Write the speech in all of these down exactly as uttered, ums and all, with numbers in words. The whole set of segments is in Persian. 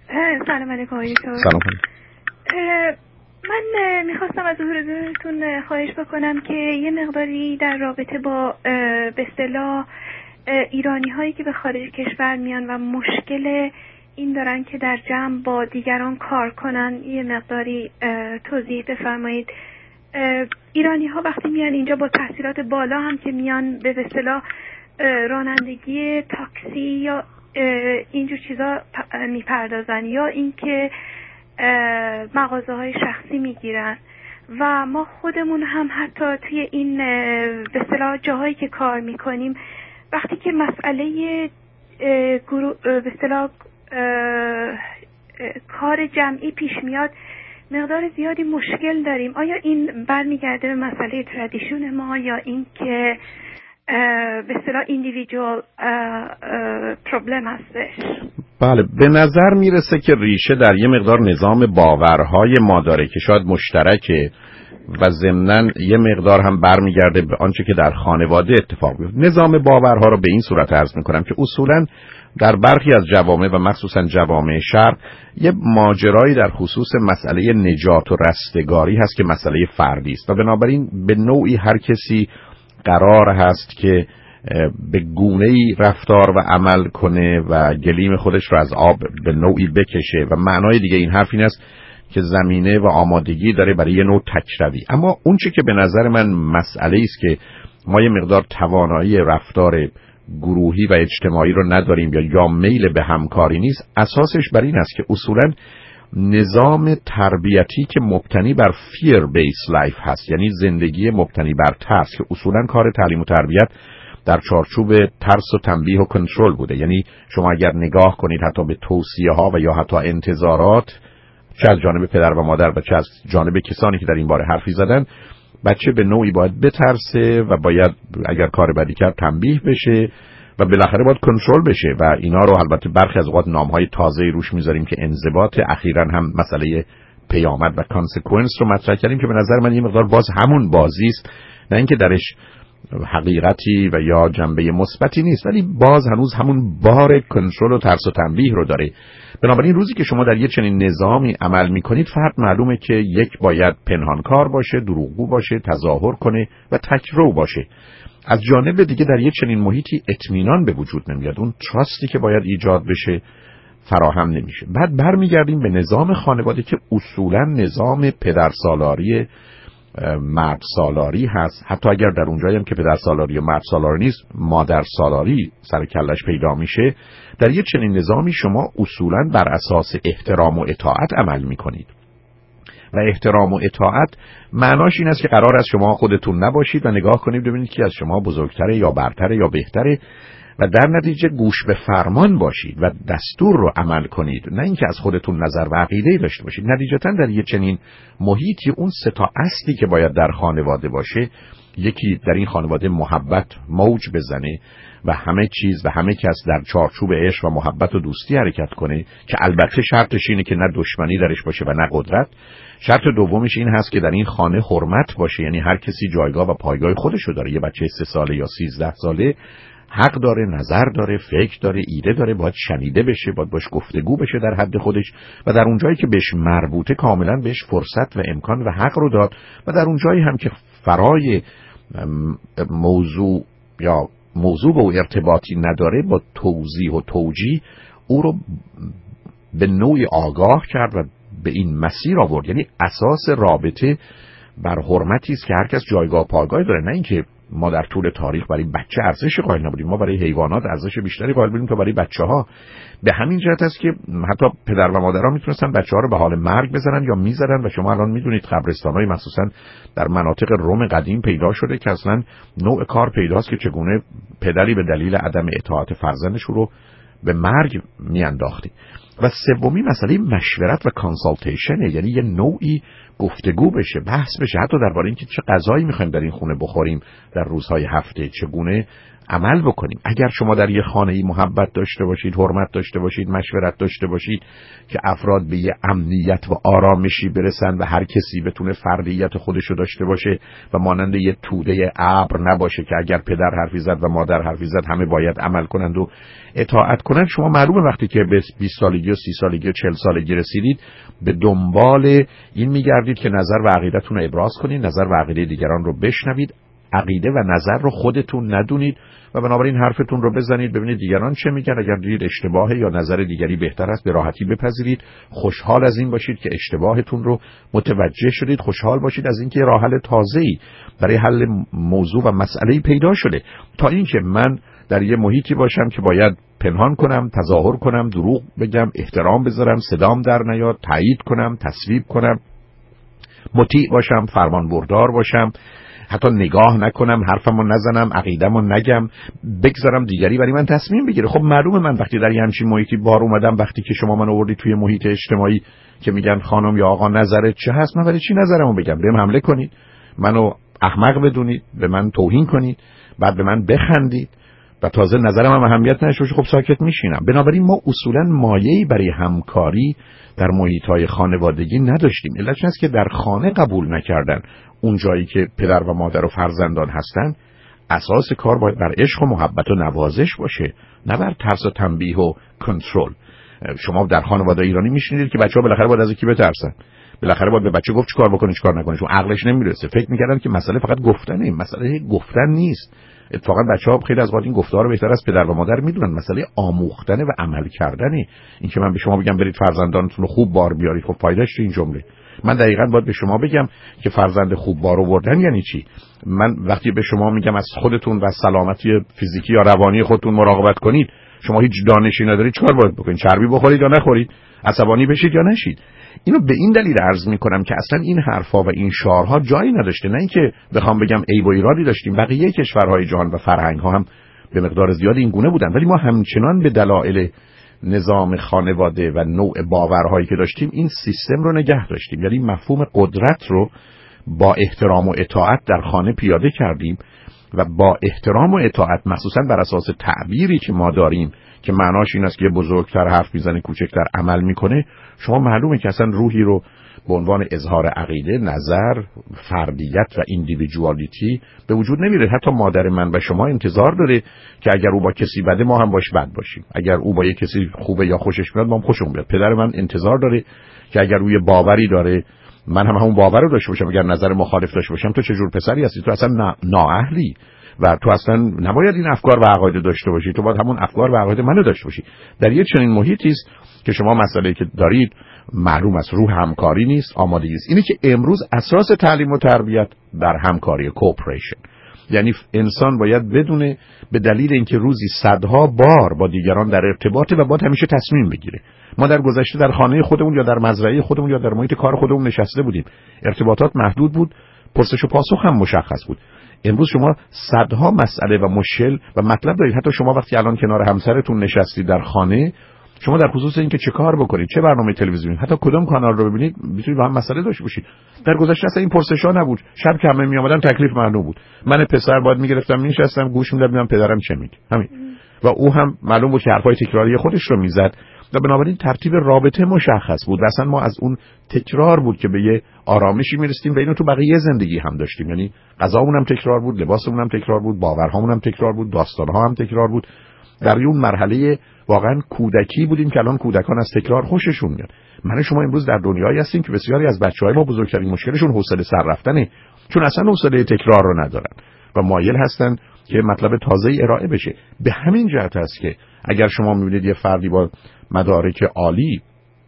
سلام علیکم آقای دکتر. سلام. من میخواستم از حضورتون خواهش بکنم که یه مقداری در رابطه با به اصطلاح ایرانی هایی که به خارج کشور میان و مشکل این دارن که در جمع با دیگران کار کنن یه مقداری توضیح بفرمایید. ایرانی ها وقتی میان اینجا با تحصیلات بالا هم که میان به اصطلاح رانندگی تاکسی یا اینجور چیزا میپردازن یا اینکه مغازه های شخصی میگیرن و ما خودمون هم حتی توی این به اصطلاح جاهایی که کار میکنیم وقتی که مسئله به اصطلاح کار جمعی پیش میاد مقدار زیادی مشکل داریم. آیا این برمیگرده به مسئله ترادیشن ما یا این که به اصطلاح ایندیویدوال پرابلم هستش؟ بله، به نظر میرسه که ریشه در یه مقدار نظام باورهای ما داره که شاید مشترکه و ضمناً یه مقدار هم برمیگرده به آنچه که در خانواده اتفاق میفته. نظام باورها رو به این صورت عرض میکنم که اصولاً در برخی از جوامع و مخصوصاً جوامع شرق یه ماجرایی در خصوص مسئله نجات و رستگاری هست که مسئله فردی است و بنابراین به نوعی هر کسی قرار هست که به گونه‌ای رفتار و عمل کنه و گلیم خودش رو از آب به نوعی بکشه و معنای دیگه این حرف این است که زمینه و آمادگی داره برای یه نوع تکروی. اما اون چی که به نظر من مسئله است که ما یه مقدار توانایی رفتار گروهی و اجتماعی رو نداریم یا یا میل به همکاری نیست، اساسش بر این است که اصولاً نظام تربیتی که مبتنی بر fear based life هست، یعنی زندگی مبتنی بر ترس، که اصولاً کار تعلیم و تربیت در چارچوب ترس و تنبیه و کنترل بوده. یعنی شما اگر نگاه کنید حتی به توصیه ها و یا حتی انتظارات چه از جانب پدر و مادر و چه از جانب کسانی که در این باره حرفی زدن، بچه به نوعی باید بترسه و باید اگر کار بدی کرد تنبیه بشه و بالاخره باید کنترل بشه و اینا رو البته برخی از اوقات نامهای تازه‌ای روش میذاریم که انضباط. اخیراً هم مسئله پیامد و کانسیکوئنس رو مطرح کردیم که به نظر من یه مقدار باز همون بازی است، نه اینکه درش حقیقتی و یا جنبه مثبتی نیست، ولی باز هنوز همون بار کنترل و ترس و تنبیه رو داره. بنابراین روزی که شما در یه چنین نظامی عمل میکنید فرد معلومه که یک باید پنهانکار باشه، دروغگو باشه، تظاهر کنه و تکرو باشه. از جانب دیگه در یه چنین محیطی اطمینان به وجود نمیاد، اون تراستی که باید ایجاد بشه فراهم نمیشه. بعد برمیگردیم به نظام خانواده که اصولا نظام پدرسالاری مرد سالاری هست، حتی اگر در اونجایی هم که پدر سالاری و مرد سالاری نیست مادر سالاری سر کلش پیدا میشه. در یه چنین نظامی شما اصولاً بر اساس احترام و اطاعت عمل میکنید و احترام و اطاعت معناش این است که قرار است شما خودتون نباشید و نگاه کنید ببینید که از شما بزرگتره یا برتره یا بهتره و در نتیجه گوش به فرمان باشید و دستور رو عمل کنید، نه اینکه از خودتون نظر و عقیده‌ای داشته باشید. نتیجتاً در یه چنین محیطی اون سه تا اصلی که باید در خانواده باشه، یکی در این خانواده محبت موج بزنه و همه چیز و همه کس در چارچوب عشق و محبت و دوستی حرکت کنه که البته شرطش اینه که نه دشمنی درش باشه و نه قدرت. شرط دومش این هست که در این خانه حرمت باشه، یعنی هر کسی جایگاه و پایگاه خودشو داره. یه بچه سه ساله یا سیزده ساله حق داره، نظر داره، فکر داره، ایده داره، باید شنیده بشه، باید باش گفتگو بشه در حد خودش و در اون جایی که بهش مربوطه کاملا بهش فرصت و امکان و حق رو داد و در اون جایی هم که فرای موضوع یا موضوع با ارتباطی نداره با توضیح و توجیه او رو به نوعی آگاه کرد و به این مسیر آورد. یعنی اساس رابطه بر حرمتی است که هر کس جایگاه پایگاه داره، نه اینکه ما در طول تاریخ برای بچه ارزش قائل نبودیم، ما برای حیوانات ارزش بیشتری قائل بودیم تا برای بچه‌ها. به همین جهت است که حتی پدر و مادرها میتونستن بچه‌ها رو به حال مرگ بزنن یا میزدن و شما الان میدونید قبرستان‌های مخصوصا در مناطق روم قدیم پیدا شده که اصلا نوع کار پیداست که چگونه پدری به دلیل عدم اطاعت فرزندش رو به مرگ میانداختی. و سومی مسئله مشورت و کانسالتیشنه، یعنی یه نوعی گفتگو بشه، بحث بشه، حتی درباره اینکه چه غذایی می‌خوایم در این خونه بخوریم در روزهای هفته، چگونه عمل بکنیم. اگر شما در یه خانه‌ای محبت داشته باشید، حرمت داشته باشید، مشورت داشته باشید که افراد به یه امنیت و آرامشی برسن و هر کسی بتونه فردیت خودشو داشته باشه و مانند یه توده ابر نباشه که اگر پدر حرفی زد و مادر حرفی زد همه باید عمل کنند و اطاعت کنند، شما معلومه وقتی که به بیست سالگی و سی سالگی و چهل سالگی رسیدید به دنبال این میگردید که نظر و عقیدتون رو ابراز کنید، نظر و عقیده دیگران رو بشنوید، عقیده و نظر رو خودتون ندونید و بنابراین حرفتون رو بزنید، ببینید دیگران چه میگن. اگر دیدید اشتباهه یا نظر دیگری بهتر است به راحتی بپذیرید، خوشحال از این باشید که اشتباهتون رو متوجه شدید، خوشحال باشید از اینکه راه حل تازه‌ای برای حل موضوع و مسئله‌ای پیدا شده، تا اینکه من در یه محیطی باشم که باید پنهان کنم، تظاهر کنم، دروغ بگم، احترام بذارم، صدام در نیاد، تایید کنم، تصویب کنم، مطیع باشم، فرمانبردار باشم، حتی نگاه نکنم، حرفمو نزنم، عقیدمو نگم، بگذارم دیگری برای من تصمیم بگیره. خب معلومه من وقتی در یه همچین محیطی بار اومدم، وقتی که شما من آوردید توی محیط اجتماعی که میگن خانم یا آقا نظرت چه هست، من برای چی نظرمو بگم؟ بهم حمله کنید، منو احمق بدونید، به من توهین کنید، بعد به من بخندید و تازه نظرم هم اهمیت نشه، خب ساکت میشینم. بنابراین ما اصولا مایه‌ای برای همکاری در محیط‌های خانوادگی نداشتیم. علتش است که در خانه قبول نکردن اون جایی که پدر و مادر و فرزندان هستن. اساس کار باید بر عشق و محبت و نوازش باشه، نه بر ترس و تنبیه و کنترل. شما در خانواده ایرانی میشنیدید که بچه‌ها بالاخره باید از کی بترسن، بالاخره باید به بچه گفت چیکار بکنه چیکار نکنه، چون عقلش نمیرسه. فکر می‌کردن که مسئله فقط گفتنه، مسئله گفتن نیست. اتفاقا بچه‌ها خیلی از وقت این گفتار رو بهتر از پدر و مادر میدونن. مسئله آموختن و عمل کردنه. این که من به شما بگم برید فرزندانتون رو خوب بار بیارید، خب فایدهش چیه این جمله؟ من دقیقاً باید به شما بگم که فرزند خوب بار آوردن یعنی چی. من وقتی به شما میگم از خودتون و سلامتی فیزیکی یا روانی خودتون مراقبت کنید، شما هیچ دانشی ندارید، چیکار باید بکنید؟ چربی بخورید یا نخورید؟ عصبانی بشید یا نشید؟ اینو به این دلیل عرض میکنم که اصلا این حرفا و این شعارها جایی نداشته. نه اینکه بخوام بگم عیب و ایرادی داشتیم، بقیه کشورهای جهان و فرهنگ‌ها هم به مقدار زیادی این گونه بودن، ولی ما همچنان به دلایل نظام خانواده و نوع باورهایی که داشتیم این سیستم رو نگه داشتیم. یعنی مفهوم قدرت رو با احترام و اطاعت در خانه پیاده کردیم و با احترام و اطاعت مخصوصا بر اساس تعبیری که ما داریم که معناش این است که بزرگتر حرف میزنه کوچکتر عمل میکنه، شما معلومه که اصلا روحی رو به عنوان اظهار عقیده، نظر، فردیت و ایندیویدوالیتی به وجود نمیره. حتی مادر من و شما انتظار داره که اگر او با کسی بده ما هم باش بد باشیم، اگر او با یک کسی خوبه یا خوشش میاد ما هم خوشمون بیاد. پدر من انتظار داره که اگر روی باوری داره من هم همون باور رو داشته باشم، اگر نظر مخالف داشته باشم تو چه جور پسری هستی، تو اصلا نااهلی و تو اصلا نباید این افکار و عقاید داشته باشی، تو باید همون افکار و عقاید منو داشته باشی. در یه چنین محیطی است که شما مسئله‌ای که دارید معلوم است روح همکاری نیست، آمادگی است. اینه که امروز اساس تعلیم و تربیت در همکاری، کوپریشن. یعنی انسان باید بدونه به دلیل اینکه روزی صدها بار با دیگران در ارتباطه و باید همیشه تصمیم بگیره. ما در گذشته در خانه خودمون یا در مزرعه خودمون یا در محیط کار خودمون نشسته بودیم، ارتباطات محدود بود، پرسش و پاسخ هم مشخص بود. امروز شما صدها مسئله و مشکل و مطلب دارید. حتی شما وقتی الان کنار همسرتون نشستید در خانه، شما در خصوص اینکه چه کار بکنید، چه برنامه تلویزیونی، حتی کدوم کانال رو ببینید، میتونید با هم مسئله داشته باشید. در گذشته اصلا این پرسشا نبود. شب که همه میآمدن تکلیف معلوم بود. من پسر باید میگرفتم میشستم گوش میدادم ببینم پدرم چه میگه، همین. و او هم معلوم بود که حرفای تکراری خودش رو میزد و بنابراین ترتیب رابطه مشخص بود. اصلا ما از اون تکرار بود که به یه آرامشی میرسیدیم و اینو تو بقیه زندگی هم داشتیم. یعنی غذامون هم تکرار بود، لباسمون هم تکرار بود، باورهامون هم تکرار بود، داستانها هم تکرار بود. در اون مرحله واقعا کودکی بودیم که الان کودکان از تکرار خوششون میاد. من شما امروز در دنیایی هستیم که بسیاری از بچه‌های ما بزرگترین مشکلشون حوصله سر رفتنه، چون اصلا حوصله تکرار رو ندارن و مایل هستن که مطلب تازه‌ای ارائه بشه. به همین جهت است که اگر شما می‌بینید یه فردی با مدارک عالی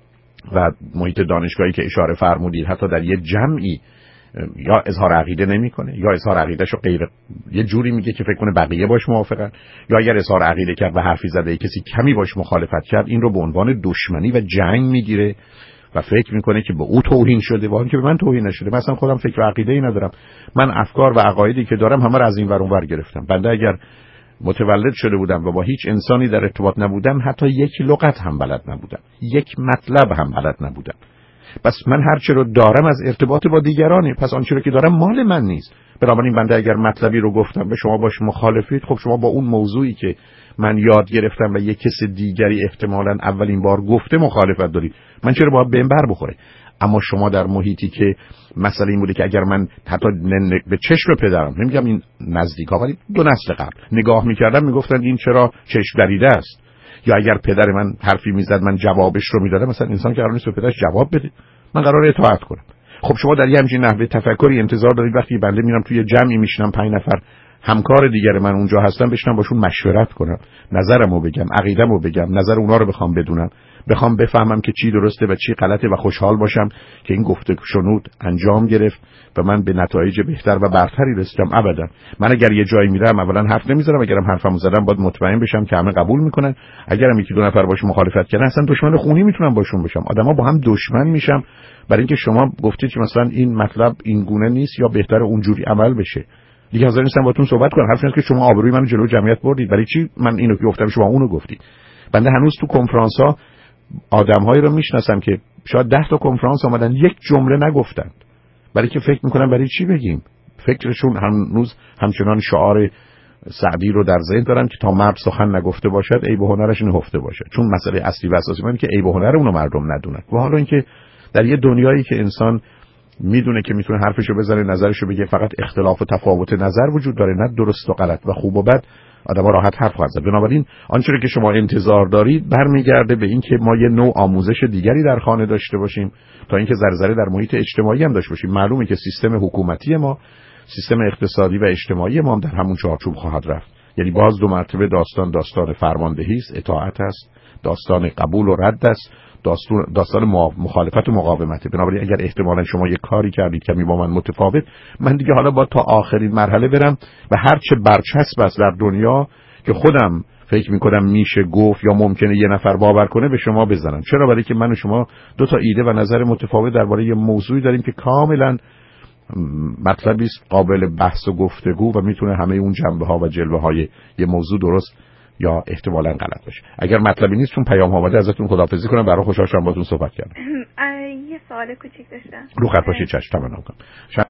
و محیط دانشگاهی که اشاره فرمودید حتی در یه جمعی یا اظهار عقیده نمیکنه یا اظهار عقیدهشو غیر یه جوری میگه که فکر کنه بقیه باش موافقن، یا اگر اظهار عقیده کرد و حرفی زده کسی کمی باش مخالفت کرد، این رو به عنوان دشمنی و جنگ میگیره و فکر میکنه که به او توهین شده، با اینکه به من توهین نشده. مثلا خودم فکر و عقیده‌ای ندارم، من افکار و عقایدی که دارم همه رو از این ور اون ور گرفتم. بنده اگر متولد شده بودم و با هیچ انسانی در ارتباط نبودم، حتی یک لغت هم بلد نبودم، یک مطلب هم بلد نبودم. پس من هر چه رو دارم از ارتباط با دیگرانه، پس آنچه رو که دارم مال من نیست. بنابراین بنده اگر مطلبی رو گفتم به شما باش مخالفید، خب شما با اون موضوعی که من یاد گرفتم و یک کس دیگری احتمالاً اولین بار گفته مخالفت دارید، من چرا باید بهم بر بخوره؟ اما شما در محیطی که مسئله این بوده که اگر من حتی به چشم پدرم، نمیگم این نزدیکا ولی دو نسل قبل نگاه میکردم، میگفتن این چرا چشم دریده است، یا اگر پدر من حرفی میزد من جوابش رو میدادم، مثلا انسان که قرار نیست به پدرش جواب بده، من قراره اطاعت کنم. خب شما در یه همچین نحوه تفکری انتظار دارید وقتی بنده میرم توی جمعی میشینم پنج نفر همکار دیگر من اونجا هستن بشنم باشون مشورت کنم، نظرمو بگم، عقیده‌مو بگم، نظر اونا رو بخوام بدونم، بخوام بفهمم که چی درسته و چی غلطه و خوشحال باشم که این گفته شنود انجام گرفت و من به نتایج بهتر و برتری رسیدم. ابدا. من اگر یه جایی میرم اولا حرف نمیزنم، اگرم حرفمو زدم باید مطمئن بشم که همه قبول میکنن. اگرم یکی دو نفر باش مخالفت کردن اصلا دشمن خونی میتونم باشون بشم. آدما با هم دشمن میشم برای اینکه شما گفتید که مثلا این مطلب این گونه نیست یا بهتره اونجوری عمل بشه. دیگه حاضر نیستم باهاتون صحبت کنم. حرف نیست که شما آبروی منو جلو جمعیت بردید. برای چی من اینو که گفتم شما اونو گفتید؟ بنده هنوز تو کنفرانس ها آدم‌هایی رو میشناسم که شاید ده تا کنفرانس اومدن یک جمله نگفتند، برای که فکر میکنم برای چی بگیم. فکرشون هنوز همچنان شعار سعدی رو در ذهن دارن که تا مرد سخن نگفته باشد عیب و هنرش نهفته باشد، چون مسئله اصلی و اساسی من که عیب و هنر اونو مردم ندونن. و حالا اینکه در یه دنیایی که انسان میدونه که میتونه حرفشو بزنه، نظرشو بگه، فقط اختلاف و تفاوت نظر وجود داره، نه درست و غلط و خوب و بد، آدم‌ها راحت حرف خواهند زد. بنابراین آنچه که شما انتظار دارید برمیگرده به این که ما یه نوع آموزش دیگری در خانه داشته باشیم تا اینکه ذره در محیط اجتماعی هم داشته باشیم. معلومه که سیستم حکومتی ما، سیستم اقتصادی و اجتماعی ما هم در همون چارچوب خواهد رفت. یعنی باز دو مرتبه داستان داستان فرماندهی است، اطاعت است، داستان قبول و رد است، داستان داستان مخالفت و مقاومت. بنابراین اگر احتمالاً شما یک کاری کردید که می با من متفاوت، من دیگه حالا با تا آخرین مرحله برم و هر چه برچسب است در دنیا که خودم فکر می‌کنم میشه گفت یا ممکنه یه نفر باور کنه به شما بزنم. چرا؟ برای که من و شما دو تا ایده و نظر متفاوت درباره یه موضوعی داریم که کاملاً مطلبی است قابل بحث و گفتگو و میتونه همه اون جنبه‌ها و جلوه‌های یه موضوع درست یا احتمالاً غلط باشه. اگر مطلبی نیست چون پیام اومده ازتون خداحافظی کنم، برای خوشحال شدم باهاتون صحبت کردم. یه سوال کوچیک داشتم. رو خط باشید. چشم. تمام کنم.